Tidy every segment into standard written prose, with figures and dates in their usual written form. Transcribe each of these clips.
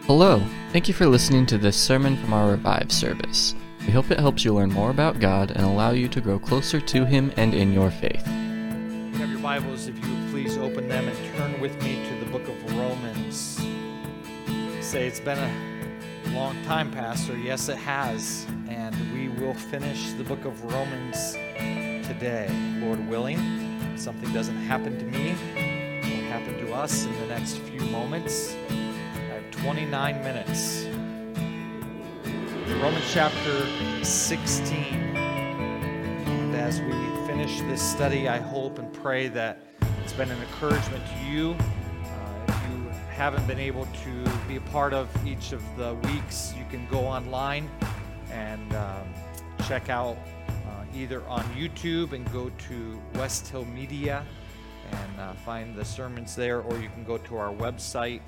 Hello, thank you for listening to this sermon from our Revive service. We hope it helps you learn more about God and allow you to grow closer to Him and in your faith. You have your Bibles, if you would please open them and turn with me to the book of Romans. Say, it's been a long time, Pastor. Yes, it has. And we will finish the book of Romans today, Lord willing. If something doesn't happen to me, it will happen to us in the next few moments. I have 29 minutes. Romans chapter 16. And as we finish this study, I hope and pray that it's been an encouragement to you. If you haven't been able to be a part of each of the weeks, you can go online and check out either on YouTube and go to West Hill Media and find the sermons there, or you can go to our website,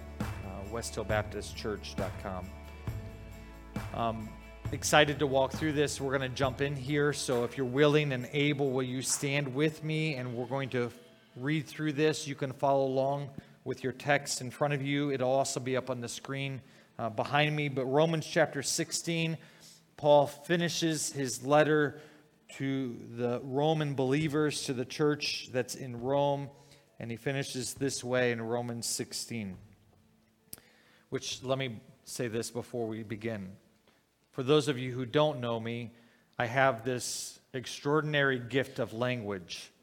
westhillbaptistchurch.com. Excited to walk through this. We're going to jump in here, so if you're willing and able, will you stand with me, and we're going to read through this. You can follow along with your text in front of you. It'll also be up on the screen behind me. But Romans chapter 16, Paul finishes his letter to the Roman believers, to the church that's in Rome, and he finishes this way in Romans 16. Which, let me say this before we begin. For those of you who don't know me, I have this extraordinary gift of language.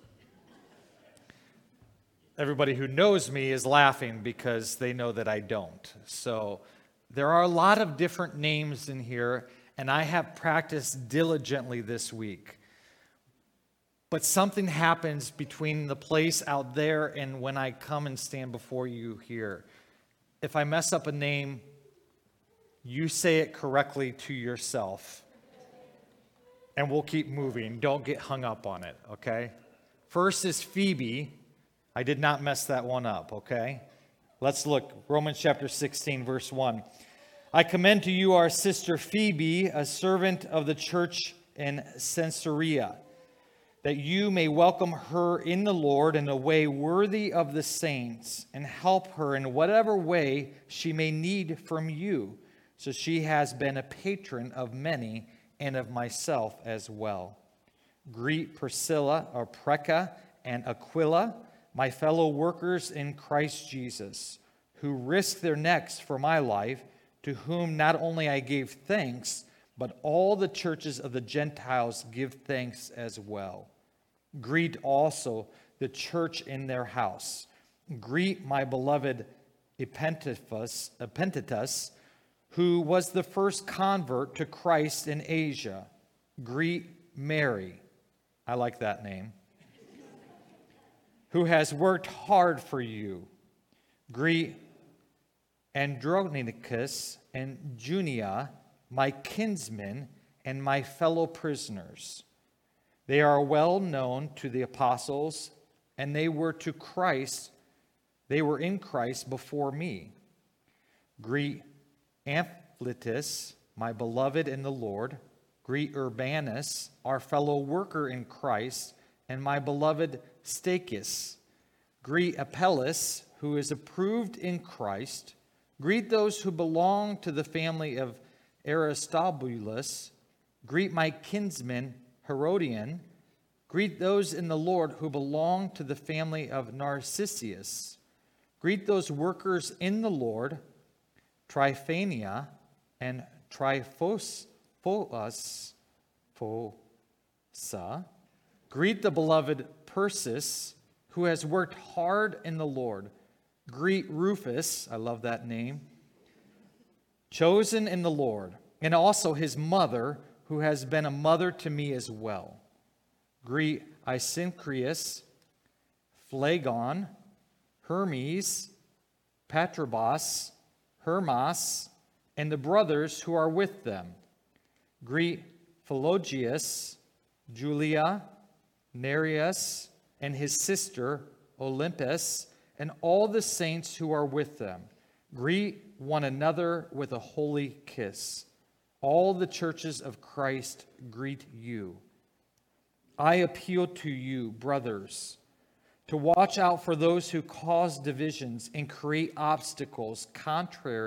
Everybody who knows me is laughing because they know that I don't. So there are a lot of different names in here, and I have practiced diligently this week. But something happens between the place out there and when I come and stand before you here. If I mess up a name, you say it correctly to yourself, and we'll keep moving. Don't get hung up on it, okay? First is Phoebe. I did not mess that one up, okay? Let's look. Romans chapter 16, verse 1. I commend to you our sister Phoebe, a servant of the church in Caesarea, that you may welcome her in the Lord in a way worthy of the saints, and help her in whatever way she may need from you. So she has been a patron of many and of myself as well. Greet Priscilla, or Prekah, and Aquila, my fellow workers in Christ Jesus, who risked their necks for my life, to whom not only I gave thanks, but all the churches of the Gentiles give thanks as well. Greet also the church in their house. Greet my beloved Epaphras, who was the first convert to Christ in Asia. Greet Mary, I like that name, who has worked hard for you. Greet Andronicus and Junia, my kinsmen and my fellow prisoners. They are well known to the apostles, and they were in Christ before me. Greet Ampliatus, my beloved in the Lord. Greet Urbanus, our fellow worker in Christ, and my beloved Stachys. Greet Apelles, who is approved in Christ. Greet those who belong to the family of Aristobulus. Greet my kinsman Herodion. Greet those in the Lord who belong to the family of Narcissus. Greet those workers in the Lord, Tryphania and Tryphosa. Greet the beloved Persis, who has worked hard in the Lord. Greet Rufus, I love that name, chosen in the Lord, and also his mother, who has been a mother to me as well. Greet Asyncritus, Phlegon, Hermes, Patrobas, Hermas, and the brothers who are with them. Greet Philologus, Julia, Nereus, and his sister Olympus, and all the saints who are with them. Greet one another with a holy kiss. All the churches of Christ greet you. I appeal to you, brothers, to watch out for those who cause divisions and create obstacles contrary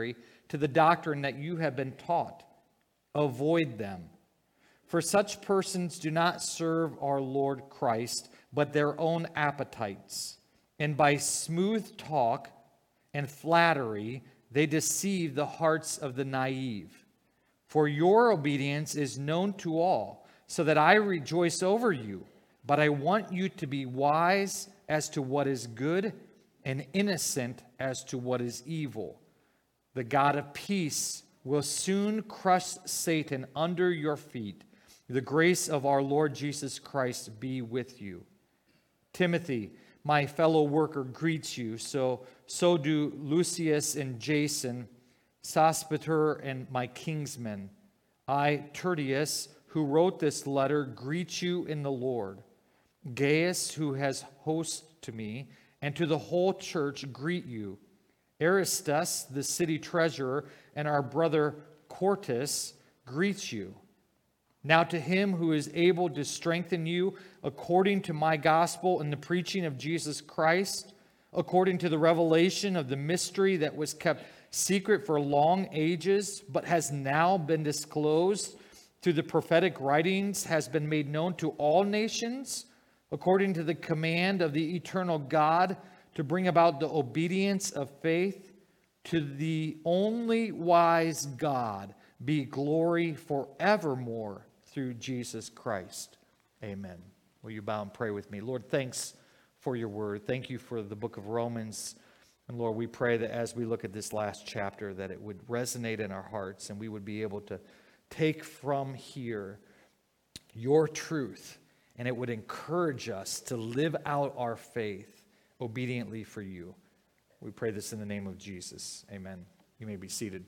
to the doctrine that you have been taught. Avoid them. For such persons do not serve our Lord Christ, but their own appetites. And by smooth talk and flattery, they deceive the hearts of the naive. For your obedience is known to all, so that I rejoice over you. But I want you to be wise as to what is good and innocent as to what is evil. The God of peace will soon crush Satan under your feet. The grace of our Lord Jesus Christ be with you. Timothy, my fellow worker, greets you. So do Lucius and Jason, Sospater and my kinsmen. I, Tertius, who wrote this letter, greet you in the Lord. Gaius, who has host to me, and to the whole church greet you. Aristus, the city treasurer, and our brother Quartus greets you. Now to him who is able to strengthen you according to my gospel and the preaching of Jesus Christ, according to the revelation of the mystery that was kept secret for long ages, but has now been disclosed through the prophetic writings, has been made known to all nations, according to the command of the eternal God, to bring about the obedience of faith. To the only wise God be glory forevermore through Jesus Christ. Amen. Will you bow and pray with me? Lord, thanks for your word. Thank you for the book of Romans. And Lord, we pray that as we look at this last chapter, that it would resonate in our hearts and we would be able to take from here your truth, and it would encourage us to live out our faith obediently for you. We pray this in the name of Jesus. Amen. You may be seated.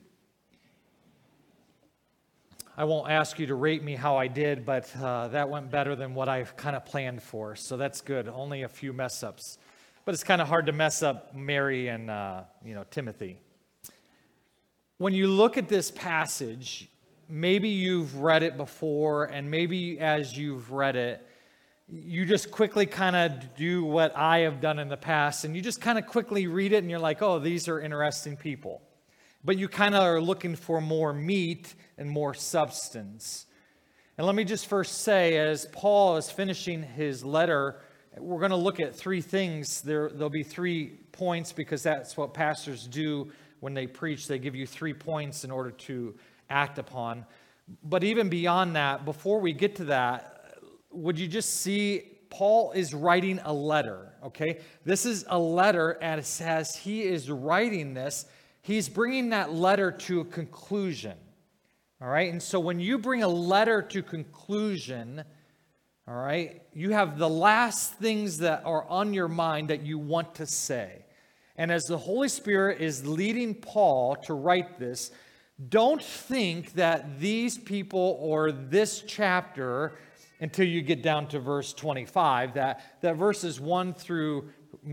I won't ask you to rate me how I did, but that went better than what I kind of planned for, so that's good. Only a few mess-ups. But it's kind of hard to mess up Mary and Timothy. When you look at this passage, maybe you've read it before, and maybe as you've read it, you just quickly kind of do what I have done in the past, and you just kind of quickly read it, and you're like, oh, these are interesting people. But you kind of are looking for more meat and more substance. And let me just first say, as Paul is finishing his letter, we're going to look at three things. There'll be 3 points, because that's what pastors do when they preach. They give you 3 points in order to act upon. But even beyond that, before we get to that, would you just see Paul is writing a letter, okay? This is a letter, and as he is writing this, he's bringing that letter to a conclusion, all right? And so when you bring a letter to conclusion, all right, you have the last things that are on your mind that you want to say. And as the Holy Spirit is leading Paul to write this, don't think that these people or this chapter, until you get down to verse 25, that verses 1 through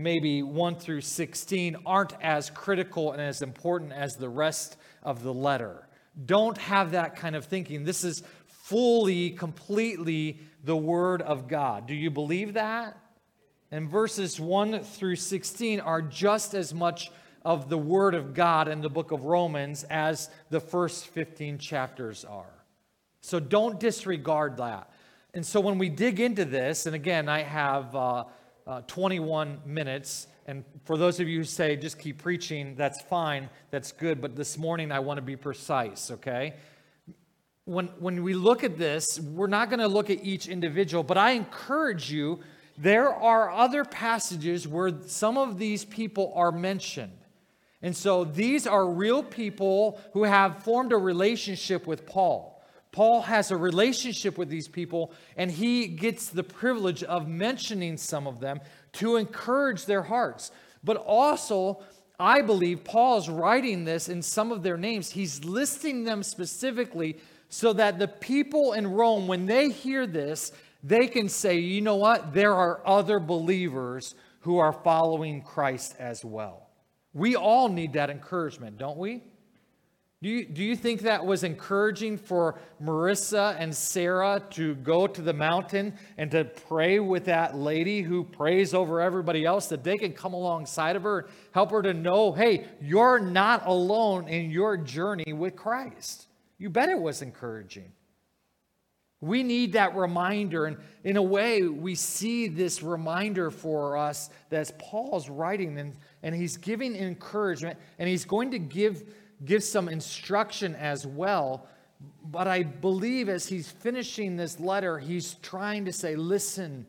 16 aren't as critical and as important as the rest of the letter. Don't have that kind of thinking. This is fully, completely the Word of God. Do you believe that? And verses 1 through 16 are just as much of the Word of God in the book of Romans as the first 15 chapters are. So don't disregard that. And so when we dig into this, and again, I have 21 minutes, and for those of you who say, just keep preaching, that's fine, that's good, but this morning I want to be precise, okay? When we look at this, we're not going to look at each individual, but I encourage you, there are other passages where some of these people are mentioned. And so these are real people who have formed a relationship with Paul. Paul has a relationship with these people, and he gets the privilege of mentioning some of them to encourage their hearts. But also, I believe Paul is writing this in some of their names. He's listing them specifically so that the people in Rome, when they hear this, they can say, you know what? There are other believers who are following Christ as well. We all need that encouragement, don't we? Do you think that was encouraging for Marissa and Sarah to go to the mountain and to pray with that lady who prays over everybody else, that they can come alongside of her, help her to know, hey, you're not alone in your journey with Christ? You bet it was encouraging. We need that reminder, and in a way, we see this reminder for us that's Paul's writing, and he's giving encouragement, and he's going to give some instruction as well. But I believe as he's finishing this letter, he's trying to say, listen,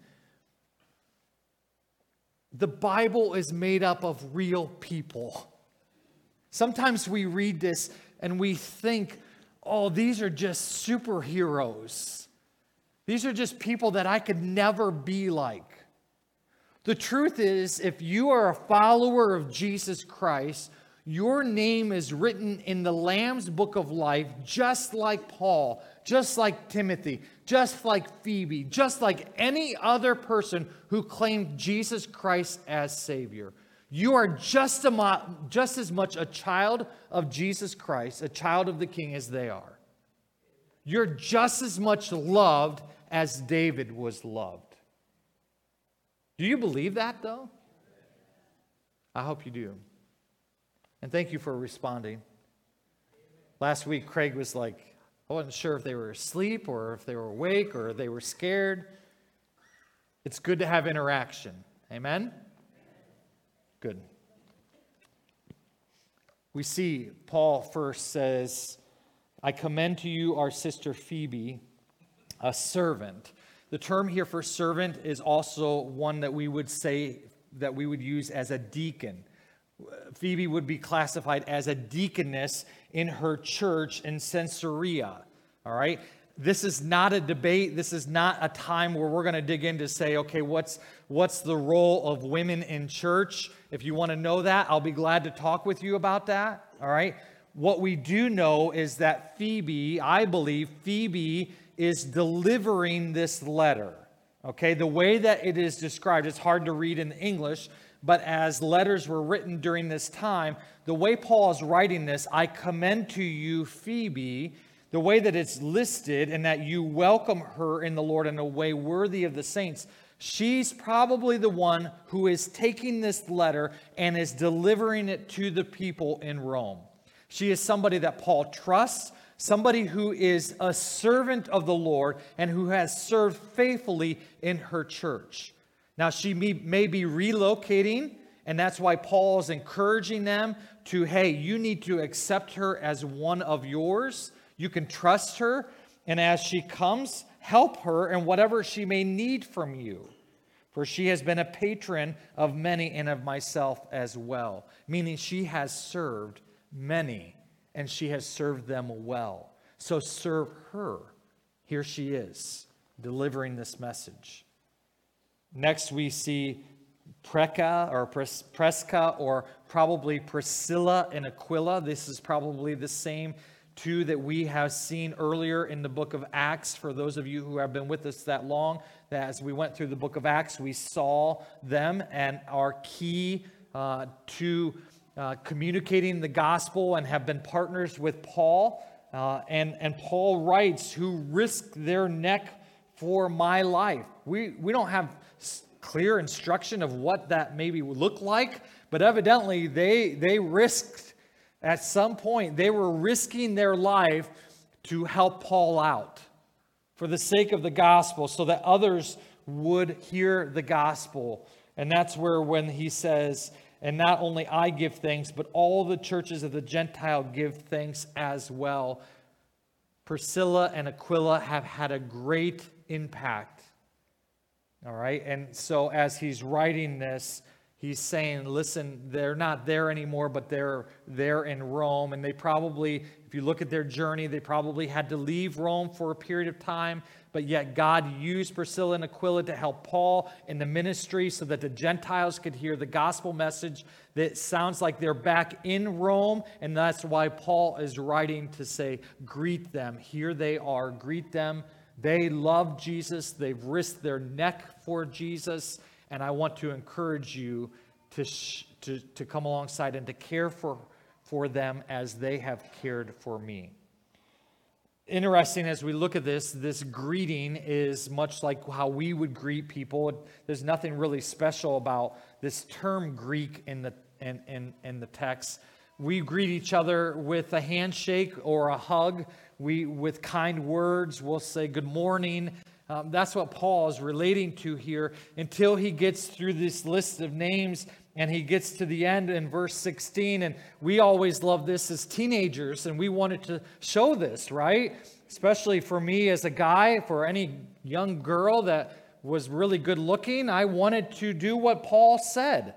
the Bible is made up of real people. Sometimes we read this and we think, oh, these are just superheroes. These are just people that I could never be like. The truth is, if you are a follower of Jesus Christ, your name is written in the Lamb's Book of Life, just like Paul, just like Timothy, just like Phoebe, just like any other person who claimed Jesus Christ as Savior. You are just as much a child of Jesus Christ, a child of the King, as they are. You're just as much loved as David was loved. Do you believe that, though? I hope you do. And thank you for responding. Last week, Craig was like, I wasn't sure if they were asleep or if they were awake or if they were scared. It's good to have interaction. Amen? Good. We see Paul first says, I commend to you our sister Phoebe, a servant. The term here for servant is also one that we would say, that we would use as a deacon. Phoebe would be classified as a deaconess in her church in Caesarea. All right? This is not a debate. This is not a time where we're going to dig in to say, okay, what's the role of women in church? If you want to know that, I'll be glad to talk with you about that. All right? What we do know is that Phoebe, I believe Phoebe is delivering this letter. Okay? The way that it is described, it's hard to read in English, but as letters were written during this time, the way Paul is writing this, I commend to you Phoebe, the way that it's listed and that you welcome her in the Lord in a way worthy of the saints, she's probably the one who is taking this letter and is delivering it to the people in Rome. She is somebody that Paul trusts, somebody who is a servant of the Lord and who has served faithfully in her church. Now, she may be relocating, and that's why Paul is encouraging them to, hey, you need to accept her as one of yours. You can trust her, and as she comes, help her in whatever she may need from you. For she has been a patron of many and of myself as well. Meaning she has served many, and she has served them well. So serve her. Here she is, delivering this message. Next, we see Presca or probably Priscilla and Aquila. This is probably the same two that we have seen earlier in the book of Acts. For those of you who have been with us that long, that as we went through the book of Acts, we saw them and are key to communicating the gospel and have been partners with Paul. And Paul writes, who risked their neck for my life. We don't have clear instruction of what that maybe would look like, but evidently they risked at some point. They were risking their life to help Paul out for the sake of the gospel so that others would hear the gospel. And that's where when he says, and not only I give thanks, but all the churches of the Gentile give thanks as well. Priscilla and Aquila have had a great impact. All right, and so as he's writing this, he's saying, listen, they're not there anymore, but they're there in Rome. And they probably, if you look at their journey, they probably had to leave Rome for a period of time. But yet God used Priscilla and Aquila to help Paul in the ministry so that the Gentiles could hear the gospel message. That sounds like they're back in Rome. And that's why Paul is writing to say, greet them. Here they are. Greet them. They love Jesus. They've risked their neck for Jesus. And I want to encourage you to come alongside and to care for for them as they have cared for me. Interesting, as we look at this greeting is much like how we would greet people. There's nothing really special about this term Greek in the text. We greet each other with a handshake or a hug. With kind words, we'll say good morning. That's what Paul is relating to here until he gets through this list of names and he gets to the end in verse 16. And we always love this as teenagers, and we wanted to show this, right? Especially for me as a guy, for any young girl that was really good looking, I wanted to do what Paul said.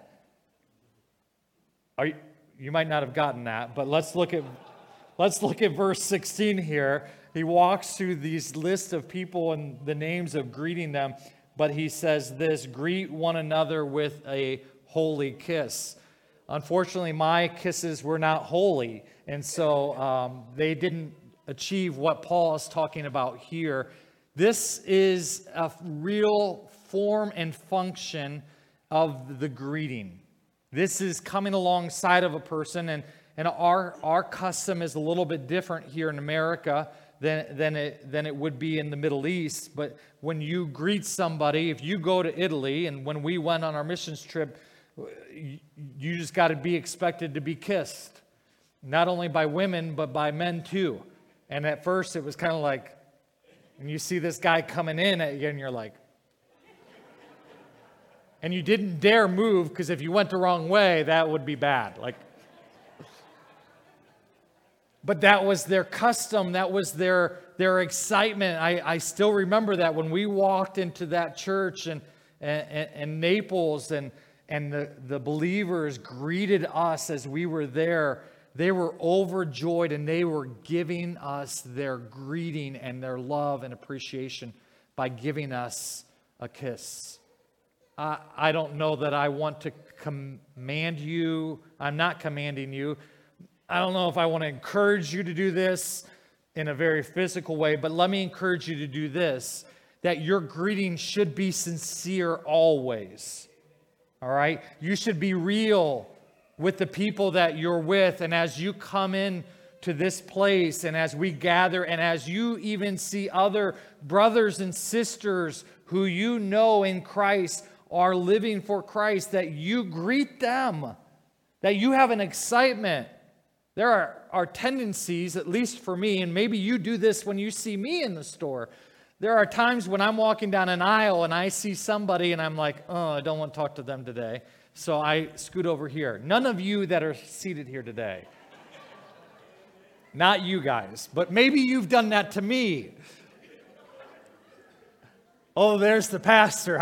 You might not have gotten that, but let's look at verse 16 here. He walks through these lists of people and the names of greeting them, but he says this: greet one another with a holy kiss. Unfortunately, my kisses were not holy, and so they didn't achieve what Paul is talking about here. This is a real form and function of the greeting. This is coming alongside of a person, and our custom is a little bit different here in America than it would be in the Middle East. But when you greet somebody, if you go to Italy, and when we went on our missions trip, you just got to be expected to be kissed, not only by women but by men too. And at first it was kind of like, and you see this guy coming in at you, and you're like, and you didn't dare move, because if you went the wrong way, that would be bad. But that was their custom. That was their excitement. I still remember that when we walked into that church and Naples, and the believers greeted us as we were there. They were overjoyed, and they were giving us their greeting and their love and appreciation by giving us a kiss. I don't know that I want to command you. I'm not commanding you. I don't know if I want to encourage you to do this in a very physical way, but let me encourage you to do this, that your greeting should be sincere always. All right? You should be real with the people that you're with, and as you come in to this place, and as we gather, and as you even see other brothers and sisters who you know in Christ are living for Christ, that you greet them, that you have an excitement. There are tendencies, at least for me, and maybe you do this when you see me in the store. There are times when I'm walking down an aisle and I see somebody and I'm like, oh, I don't want to talk to them today. So I scoot over here. None of you that are seated here today. Not you guys, but maybe you've done that to me. Oh, there's the pastor.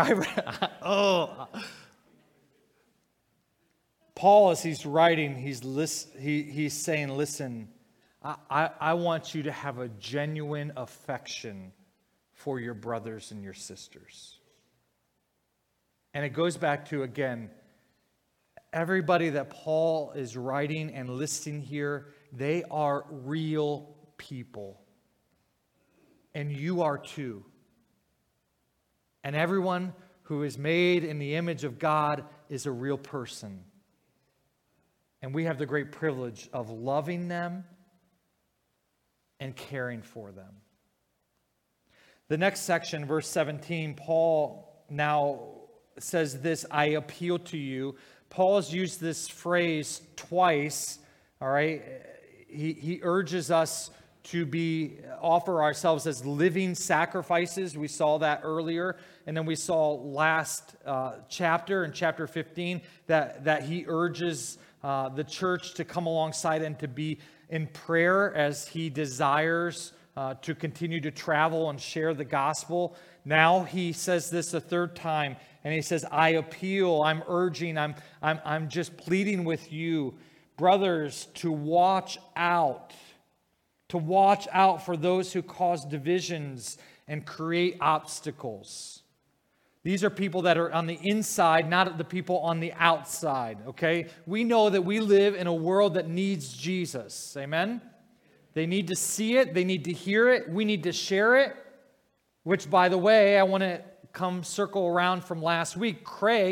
Paul, as he's writing, he's saying, listen, I want you to have a genuine affection for your brothers and your sisters. And it goes back to, again, everybody that Paul is writing and listing here, they are real people. And you are too. And everyone who is made in the image of God is a real person. And we have the great privilege of loving them and caring for them. The next section, verse 17, Paul now says this: I appeal to you. Paul has used this phrase twice, all right? He urges us to offer ourselves as living sacrifices. We saw that earlier. And then we saw last chapter, in chapter 15, that he urges the church to come alongside and to be in prayer as he desires to continue to travel and share the gospel. Now he says this a third time, and he says, I appeal, I'm urging, I'm just pleading with you, brothers, to watch out for those who cause divisions and create obstacles. These are people that are on the inside, not the people on the outside, okay? We know that we live in a world that needs Jesus, amen? They need to see it, they need to hear it, we need to share it, which, by the way, I want to come circle around from last week. Craig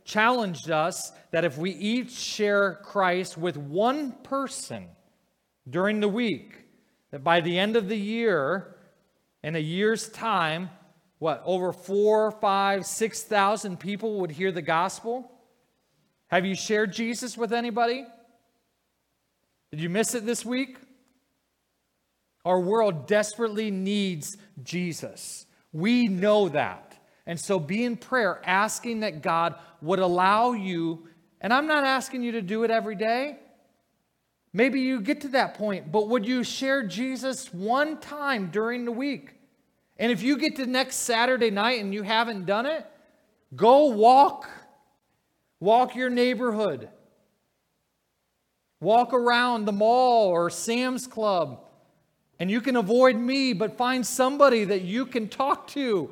challenged us that if we each share Christ with one person during the week, that by the end of the year, in a year's time, over 4,000, 5,000, 6,000 people would hear the gospel? Have you shared Jesus with anybody? Did you miss it this week? Our world desperately needs Jesus. We know that. And so be in prayer, asking that God would allow you, and I'm not asking you to do it every day. Maybe you get to that point, but would you share Jesus one time during the week? And if you get to next Saturday night and you haven't done it, go walk. Walk your neighborhood. Walk around the mall or Sam's Club. And you can avoid me, but find somebody that you can talk to.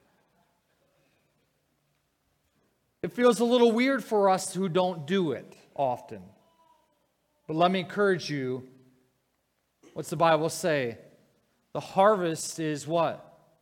It feels a little weird for us who don't do it often. But let me encourage you. What's the Bible say? The harvest is what?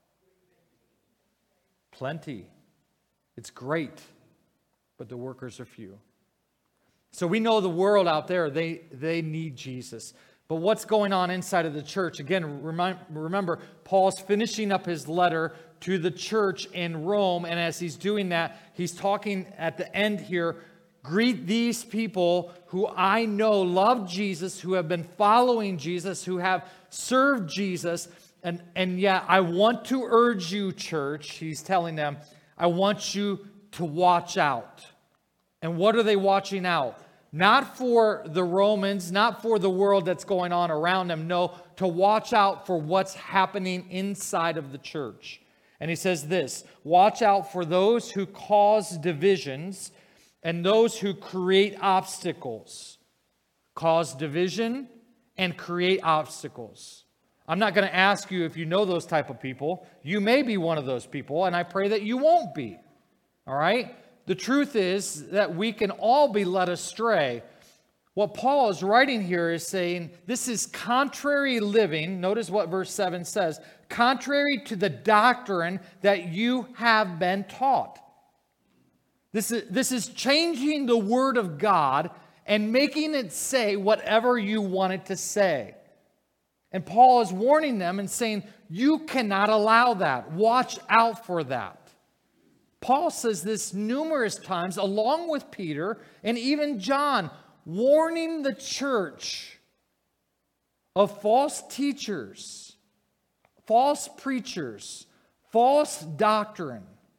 Plenty. It's great, but the workers are few. So we know the world out there, they need Jesus. But what's going on inside of the church? Again, remember, Paul's finishing up his letter to the church in Rome, and as he's doing that, he's talking at the end here, greet these people who I know love Jesus, who have been following Jesus, who have served Jesus, and yet I want to urge you, church, he's telling them, I want you to watch out. And what are they watching out? Not for the Romans, not for the world that's going on around them. No, to watch out for what's happening inside of the church. And he says this, watch out for those who cause divisions and those who create obstacles. Cause division and create obstacles. I'm not going to ask you if you know those type of people. You may be one of those people, and I pray that you won't be. All right? The truth is that we can all be led astray. What Paul is writing here is saying this is contrary living. Notice what verse 7 says. Contrary to the doctrine that you have been taught. This is changing the word of God and making it say whatever you want it to say. And Paul is warning them and saying, you cannot allow that. Watch out for that. Paul says this numerous times, along with Peter and even John, warning the church of false teachers, false preachers, false doctrine.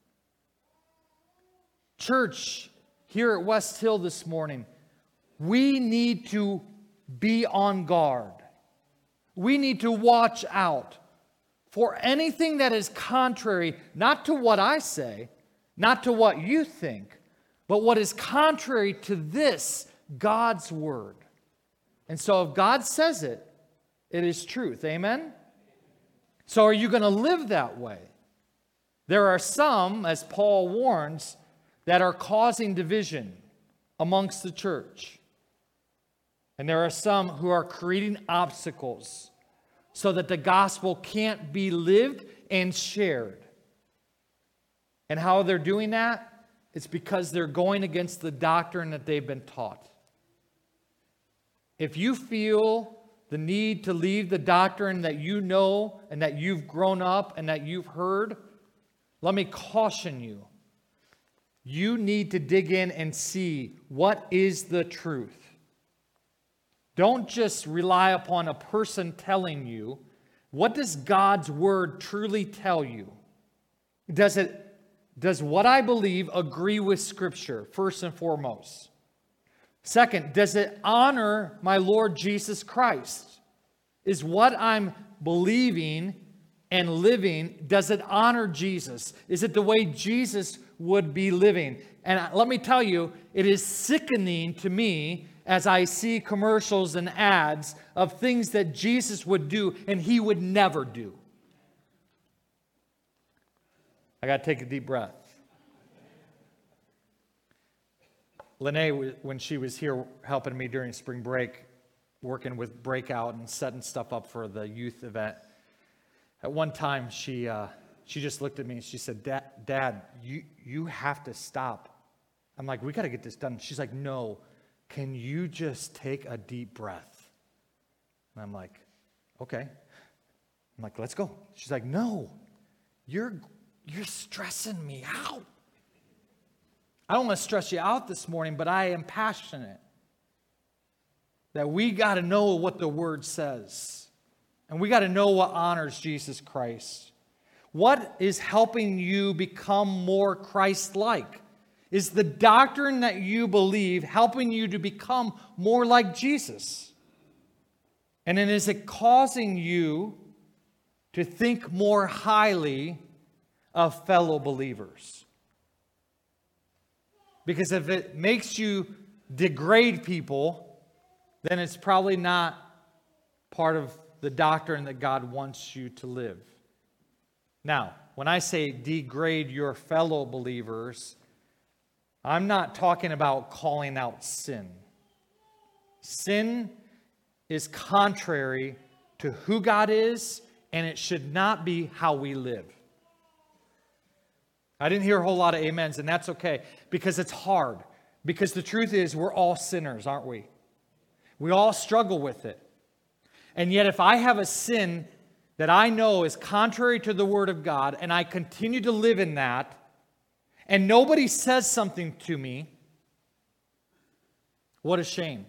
Church, here at West Hill this morning, we need to be on guard. We need to watch out for anything that is contrary, not to what I say, not to what you think, but what is contrary to this, God's word. And so if God says it, it is truth. Amen? So are you going to live that way? There are some, as Paul warns, that are causing division amongst the church. And there are some who are creating obstacles so that the gospel can't be lived and shared. And how they're doing that? It's because they're going against the doctrine that they've been taught. If you feel the need to leave the doctrine that you know and that you've grown up and that you've heard, let me caution you. You need to dig in and see what is the truth. Don't just rely upon a person telling you. What does God's word truly tell you? Does what I believe agree with Scripture, first and foremost? Second, does it honor my Lord Jesus Christ? Is what I'm believing and living, does it honor Jesus? Is it the way Jesus would be living? And let me tell you, it is sickening to me as I see commercials and ads of things that Jesus would do and he would never do. I got to take a deep breath. Lene, when she was here helping me during spring break, working with Breakout and setting stuff up for the youth event, at one time she just looked at me and she said, Dad, you have to stop. I'm like, we got to get this done. She's like, no, can you just take a deep breath? And I'm like, okay. I'm like, let's go. She's like, no, you're stressing me out. I don't want to stress you out this morning, but I am passionate that we got to know what the Word says. And we got to know what honors Jesus Christ. What is helping you become more Christ-like? Is the doctrine that you believe helping you to become more like Jesus? And then is it causing you to think more highly of fellow believers? Because if it makes you degrade people, then it's probably not part of the doctrine that God wants you to live. Now, when I say degrade your fellow believers, I'm not talking about calling out sin. Sin is contrary to who God is, and it should not be how we live. I didn't hear a whole lot of amens, and that's okay, because it's hard. Because the truth is, we're all sinners, aren't we? We all struggle with it. And yet, if I have a sin that I know is contrary to the Word of God, and I continue to live in that, and nobody says something to me, what a shame.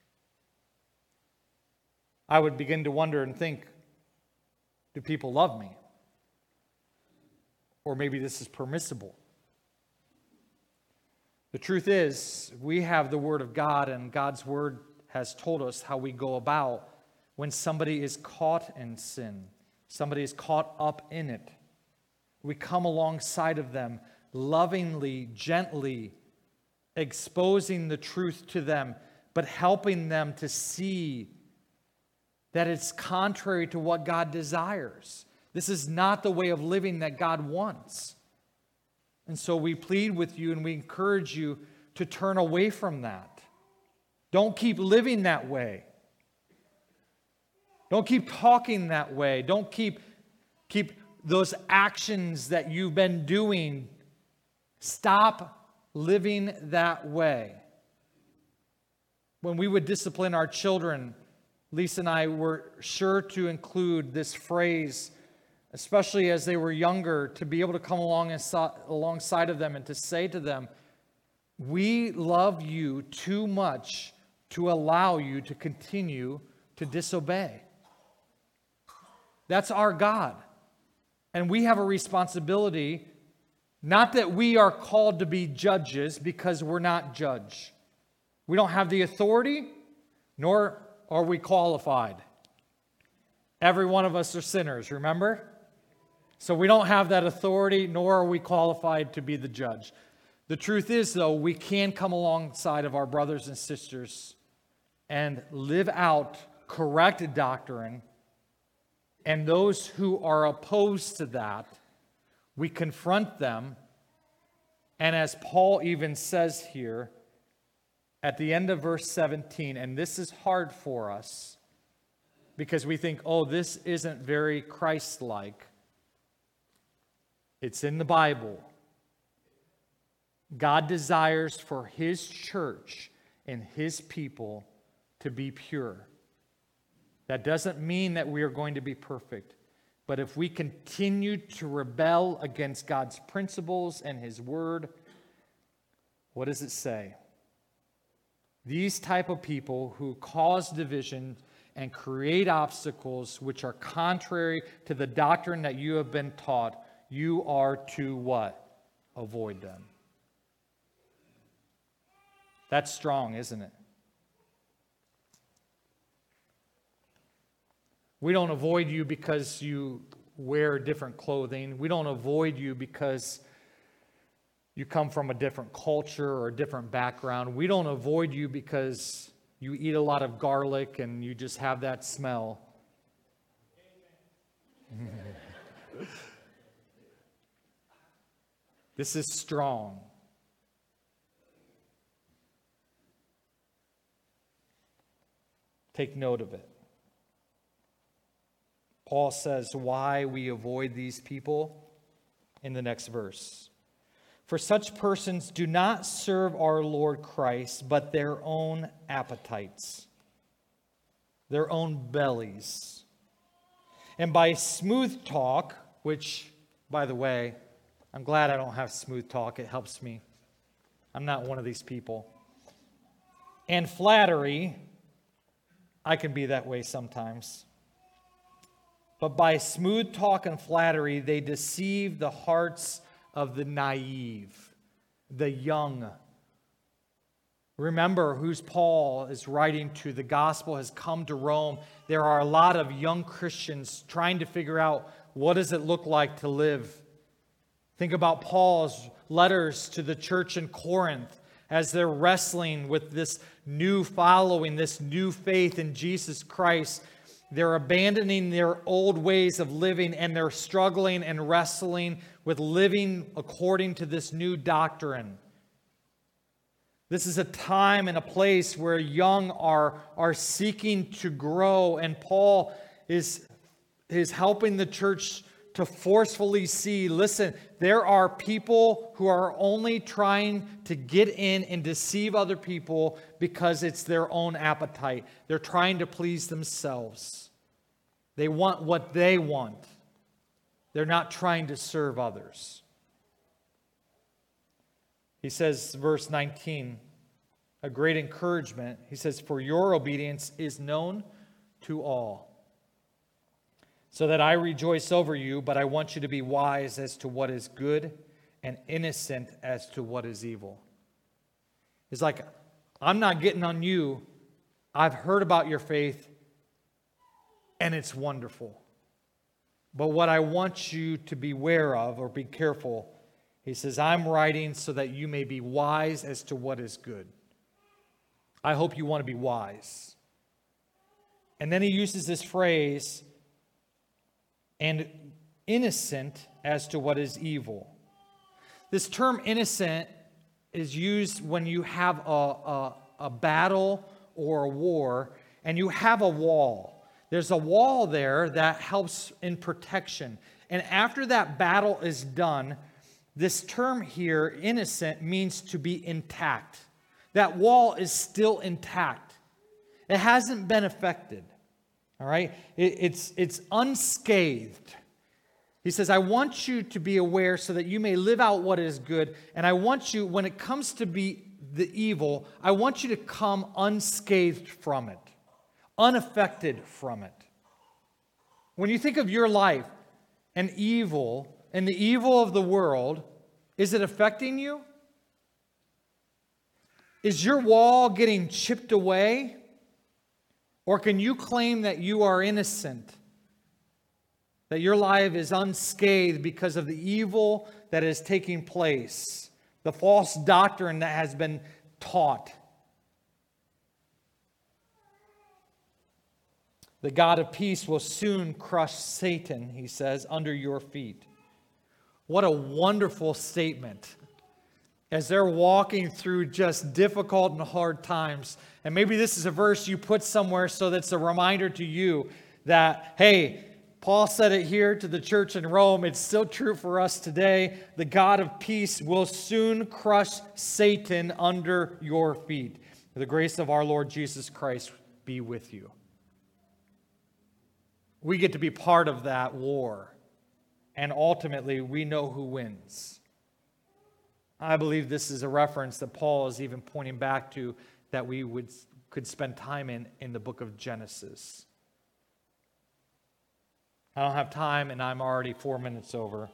I would begin to wonder and think, do people love me? Or maybe this is permissible. The truth is, we have the Word of God, and God's Word has told us how we go about when somebody is caught in sin, somebody is caught up in it. We come alongside of them, lovingly, gently, exposing the truth to them, but helping them to see that it's contrary to what God desires. This is not the way of living that God wants. And so we plead with you and we encourage you to turn away from that. Don't keep living that way. Don't keep talking that way. Don't keep those actions that you've been doing. Stop living that way. When we would discipline our children, Lisa and I were sure to include this phrase, especially as they were younger, to be able to come alongside of them and to say to them, we love you too much to allow you to continue to disobey. That's our God. And we have a responsibility, not that we are called to be judges, because we're not judge. We don't have the authority, nor are we qualified. Every one of us are sinners, remember? So we don't have that authority, nor are we qualified to be the judge. The truth is, though, we can come alongside of our brothers and sisters and live out correct doctrine. And those who are opposed to that, we confront them. And as Paul even says here, at the end of verse 17, and this is hard for us because we think, oh, this isn't very Christ-like. It's in the Bible. God desires for His church and His people to be pure. That doesn't mean that we are going to be perfect. But if we continue to rebel against God's principles and His Word, what does it say? These type of people who cause division and create obstacles which are contrary to the doctrine that you have been taught, you are to what? Avoid them. That's strong, isn't it? We don't avoid you because you wear different clothing. We don't avoid you because you come from a different culture or a different background. We don't avoid you because you eat a lot of garlic and you just have that smell. This is strong. Take note of it. Paul says why we avoid these people in the next verse. For such persons do not serve our Lord Christ, but their own appetites, their own bellies. And by smooth talk, which, by the way, I'm glad I don't have smooth talk. It helps me. I'm not one of these people. And flattery, I can be that way sometimes. But by smooth talk and flattery, they deceive the hearts of the naive, the young. Remember who's Paul is writing to. The gospel has come to Rome. There are a lot of young Christians trying to figure out, what does it look like to live? Think about Paul's letters to the church in Corinth as they're wrestling with this new following, this new faith in Jesus Christ. They're abandoning their old ways of living, and they're struggling and wrestling with living according to this new doctrine. This is a time and a place where young are seeking to grow, and Paul is helping the church to forcefully see, listen, there are people who are only trying to get in and deceive other people because it's their own appetite. They're trying to please themselves. They want what they want. They're not trying to serve others. He says, verse 19, a great encouragement. He says, for your obedience is known to all, so that I rejoice over you, but I want you to be wise as to what is good and innocent as to what is evil. It's like, I'm not getting on you. I've heard about your faith, and it's wonderful. But what I want you to beware of, or be careful, he says, I'm writing so that you may be wise as to what is good. I hope you want to be wise. And then he uses this phrase, and innocent as to what is evil. This term innocent is used when you have a battle or a war, and you have a wall. There's a wall there that helps in protection. And after that battle is done, this term here, innocent, means to be intact. That wall is still intact. It hasn't been affected. All right? It's unscathed. He says, I want you to be aware so that you may live out what is good. And I want you, when it comes to be the evil, I want you to come unscathed from it, unaffected from it. When you think of your life and evil and the evil of the world, is it affecting you? Is your wall getting chipped away? Or can you claim that you are innocent? That your life is unscathed because of the evil that is taking place, the false doctrine that has been taught. The God of peace will soon crush Satan, he says, under your feet. What a wonderful statement. As they're walking through just difficult and hard times. And maybe this is a verse you put somewhere so that's a reminder to you that, hey, Paul said it here to the church in Rome. It's still true for us today. The God of peace will soon crush Satan under your feet. The grace of our Lord Jesus Christ be with you. We get to be part of that war. And ultimately, we know who wins. I believe this is a reference that Paul is even pointing back to that we could spend time in the book of Genesis. I don't have time, and I'm already 4 minutes over.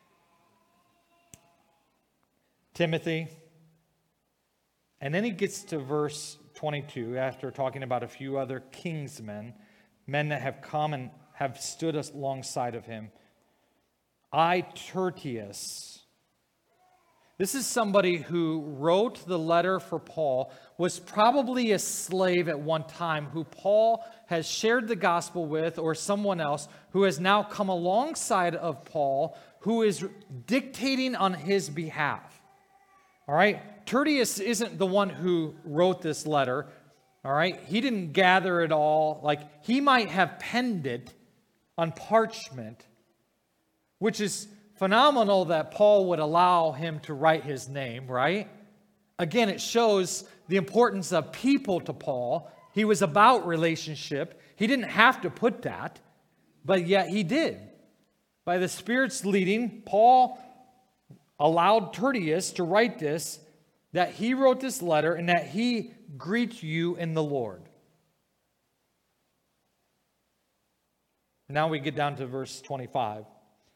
Timothy. And then he gets to verse 22 after talking about a few other kingsmen, men that have come and have stood alongside of him. I, Tertius. This is somebody who wrote the letter for Paul, was probably a slave at one time, who Paul has shared the gospel with, or someone else who has now come alongside of Paul, who is dictating on his behalf. All right? Tertius isn't the one who wrote this letter. All right? He didn't gather it all. Like, he might have penned it on parchment, which is phenomenal that Paul would allow him to write his name, right? Again, it shows the importance of people to Paul. He was about relationship. He didn't have to put that, but yet he did. By the Spirit's leading, Paul allowed Tertius to write this, that he wrote this letter and that he greets you in the Lord. Now we get down to verse 25.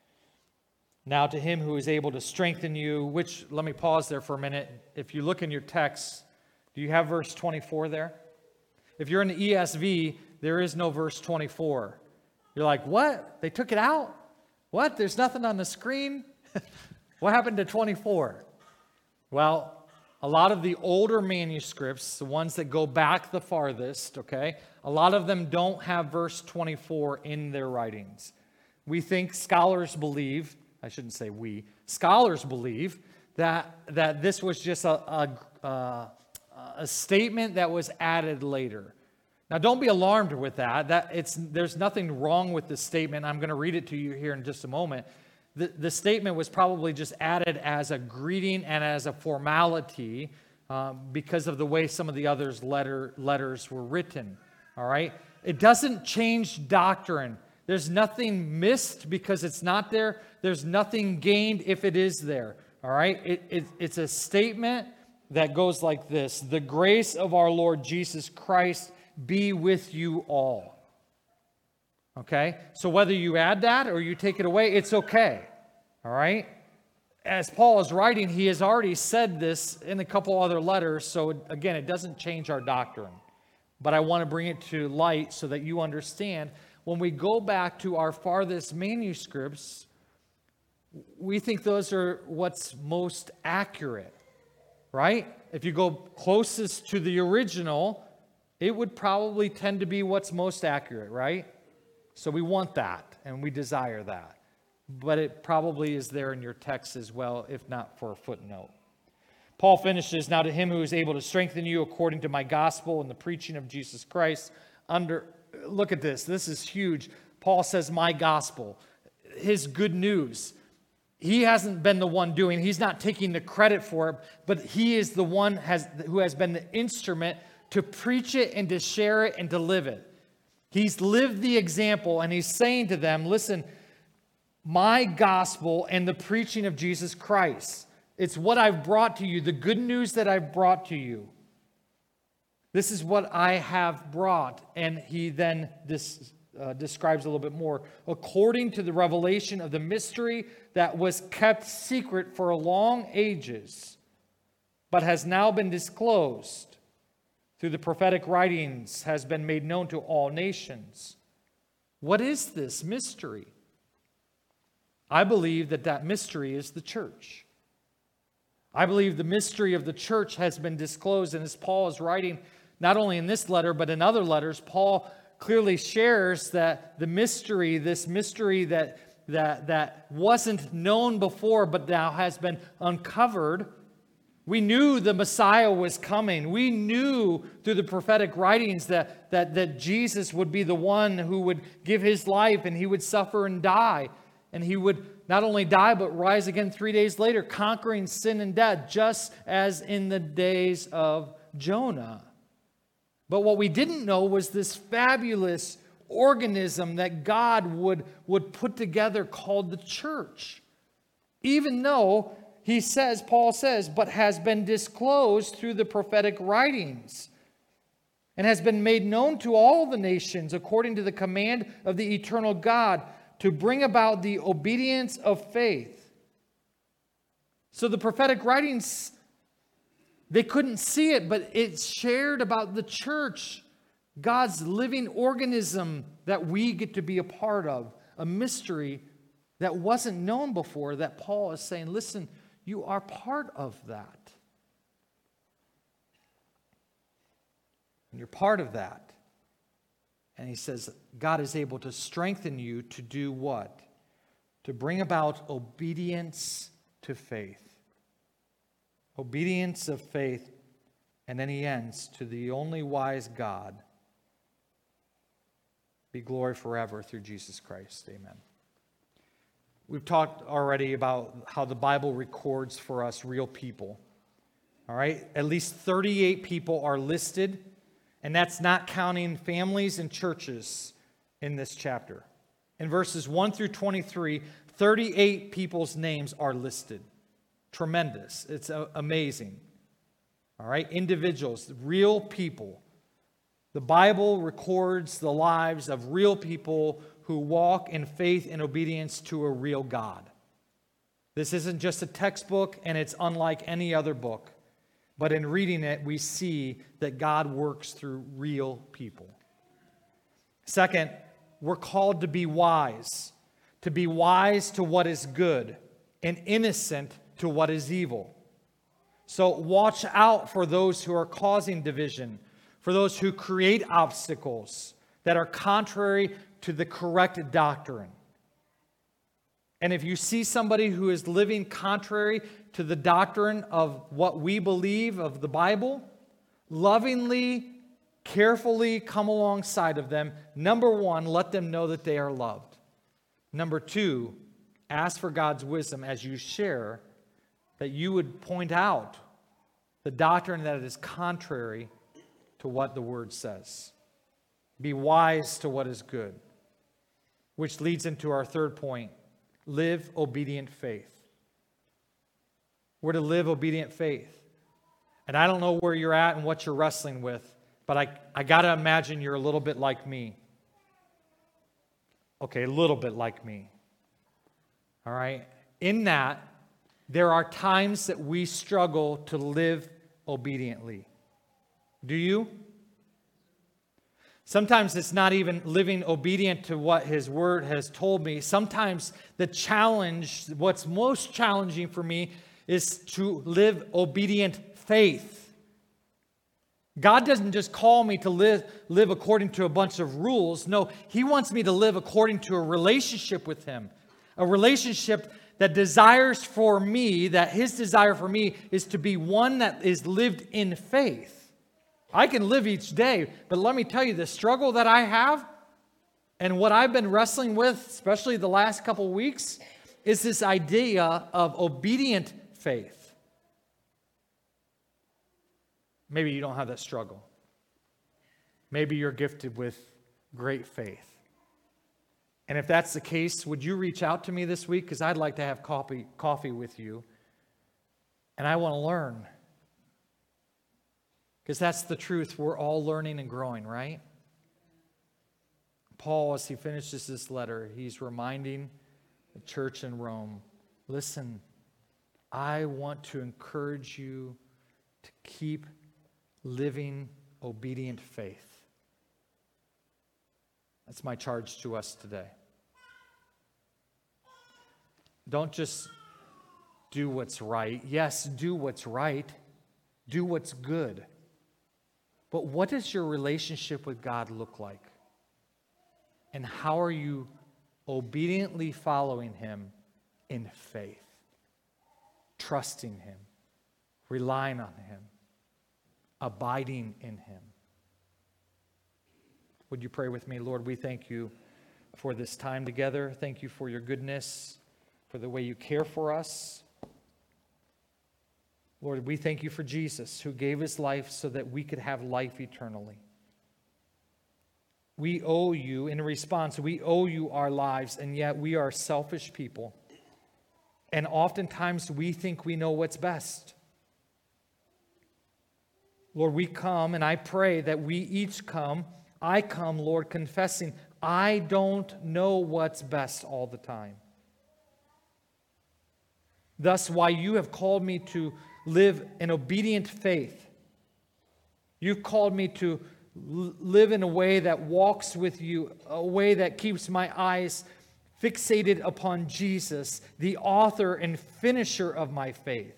Now to him who is able to strengthen you, which, let me pause there for a minute. If you look in your text, do you have verse 24 there? If you're in the ESV, there is no verse 24. You're like, what? They took it out? What? There's nothing on the screen? What happened to 24? Well, a lot of the older manuscripts, the ones that go back the farthest, okay, a lot of them don't have verse 24 in their writings. We think, scholars believe, I shouldn't say we, scholars believe that this was just a statement that was added later. Now, don't be alarmed with that. There's nothing wrong with this statement. I'm going to read it to you here in just a moment. The statement was probably just added as a greeting and as a formality because of the way some of the others' letters were written. All right? It doesn't change doctrine. There's nothing missed because it's not there. There's nothing gained if it is there. All right? It's a statement that goes like this: the grace of our Lord Jesus Christ be with you all. Okay? So whether you add that or you take it away, it's okay. All right? As Paul is writing, he has already said this in a couple other letters, so again, it doesn't change our doctrine. But I want to bring it to light so that you understand. When we go back to our farthest manuscripts, we think those are what's most accurate, right? If you go closest to the original, it would probably tend to be what's most accurate, right? So we want that, and we desire that. But it probably is there in your text as well, if not for a footnote. Paul finishes, now to him who is able to strengthen you according to my gospel and the preaching of Jesus Christ. Look at this. This is huge. Paul says, my gospel, his good news. He hasn't been the one doing. He's not taking the credit for it, but he is the one who has been the instrument to preach it and to share it and to live it. He's lived the example, and he's saying to them, listen, my gospel and the preaching of Jesus Christ. It's what I've brought to you, the good news that I've brought to you. This is what I have brought. And he then describes a little bit more. According to the revelation of the mystery that was kept secret for long ages, but has now been disclosed through the prophetic writings, has been made known to all nations. What is this mystery? I believe that mystery is the church. I believe the mystery of the church has been disclosed, and as Paul is writing, not only in this letter, but in other letters, Paul clearly shares that the mystery, this mystery that wasn't known before, but now has been uncovered. We knew the Messiah was coming. We knew through the prophetic writings that Jesus would be the one who would give his life, and he would suffer and die. And he would not only die, but rise again 3 days later, conquering sin and death, just as in the days of Jonah. But what we didn't know was this fabulous organism that God would put together called the church. Even though Paul says, but has been disclosed through the prophetic writings and has been made known to all the nations according to the command of the eternal God to bring about the obedience of faith. So the prophetic writings, they couldn't see it, but it's shared about the church, God's living organism that we get to be a part of, a mystery that wasn't known before, that Paul is saying, listen, you are part of that. And you're part of that. And he says, God is able to strengthen you to do what? To bring about obedience to faith. Obedience of faith. And then he ends, to the only wise God be glory forever through Jesus Christ. Amen. We've talked already about how the Bible records for us real people. All right? At least 38 people are listed, and that's not counting families and churches in this chapter. In verses 1 through 23, 38 people's names are listed. Tremendous. It's amazing. All right? Individuals, real people. The Bible records the lives of real people who walk in faith and obedience to a real God. This isn't just a textbook, and it's unlike any other book. But in reading it, we see that God works through real people. Second, we're called to be wise to what is good, and innocent to what is evil. So watch out for those who are causing division, for those who create obstacles that are contrary to the correct doctrine. And if you see somebody who is living contrary to the doctrine of what we believe of the Bible, lovingly, carefully come alongside of them. Number one, let them know that they are loved. Number two, ask for God's wisdom as you share, that you would point out the doctrine that is contrary to what the Word says. Be wise to what is good. Which leads into our third point. Live obedient faith. We're to live obedient faith. And I don't know where you're at and what you're wrestling with, but I got to imagine you're a little bit like me. Okay, a little bit like me. All right? In that, there are times that we struggle to live obediently. Do you? Sometimes it's not even living obedient to what His Word has told me. Sometimes the challenge, what's most challenging for me, is to live obedient faith. God doesn't just call me to live according to a bunch of rules. No, He wants me to live according to a relationship with Him. A relationship that desires for me, that His desire for me is to be one that is lived in faith. I can live each day, but let me tell you, the struggle that I have and what I've been wrestling with, especially the last couple weeks, is this idea of obedient faith. Maybe you don't have that struggle. Maybe you're gifted with great faith. And if that's the case, would you reach out to me this week? Because I'd like to have coffee with you. And I want to learn. Because that's the truth. We're all learning and growing, right? Paul, as he finishes this letter, he's reminding the church in Rome, listen, I want to encourage you to keep living obedient faith. That's my charge to us today. Don't just do what's right. Yes, do what's right. Do what's good. But what does your relationship with God look like? And how are you obediently following Him in faith? Trusting Him, relying on Him, abiding in Him. Would you pray with me? Lord, we thank you for this time together. Thank you for your goodness, for the way you care for us. Lord, we thank you for Jesus, who gave His life so that we could have life eternally. We owe you, in response, we owe you our lives, and yet we are selfish people. And oftentimes we think we know what's best. Lord, we come, and I pray that we each come. I come, Lord, confessing, I don't know what's best all the time. Thus, why you have called me to live in obedient faith. You've called me to live in a way that walks with you, a way that keeps my eyes fixated upon Jesus, the author and finisher of my faith.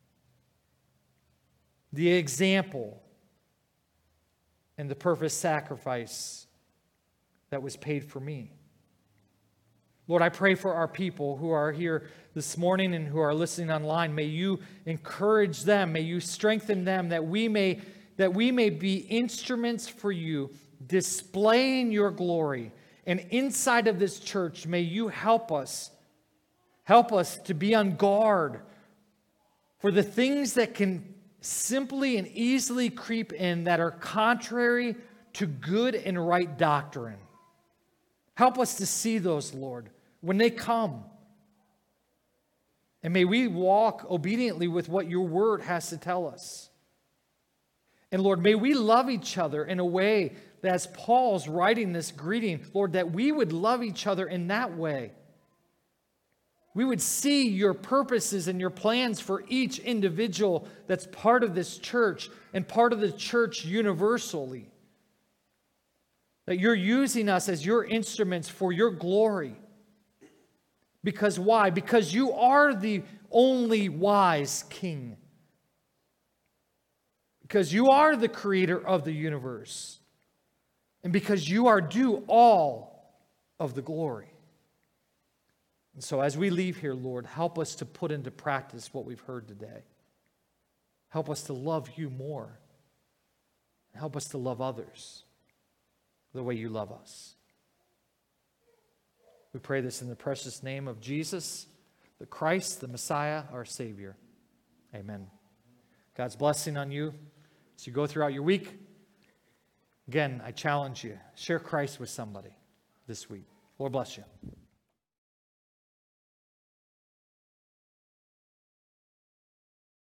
The example and the perfect sacrifice that was paid for me. Lord, I pray for our people who are here this morning and who are listening online. May you encourage them. May you strengthen them that we may be instruments for you, displaying your glory. And inside of this church, may you help us Help us to be on guard for the things that can simply and easily creep in that are contrary to good and right doctrine. Help us to see those, Lord, when they come. And may we walk obediently with what your word has to tell us. And Lord, may we love each other in a way that as Paul's writing this greeting, Lord, that we would love each other in that way. We would see your purposes and your plans for each individual that's part of this church and part of the church universally. That you're using us as your instruments for your glory. Because why? Because you are the only wise King. Because you are the creator of the universe. And because you are due all of the glory. And so as we leave here, Lord, help us to put into practice what we've heard today. Help us to love you more. Help us to love others the way you love us. We pray this in the precious name of Jesus, the Christ, the Messiah, our Savior. Amen. God's blessing on you as you go throughout your week. Again, I challenge you, share Christ with somebody this week. Lord bless you.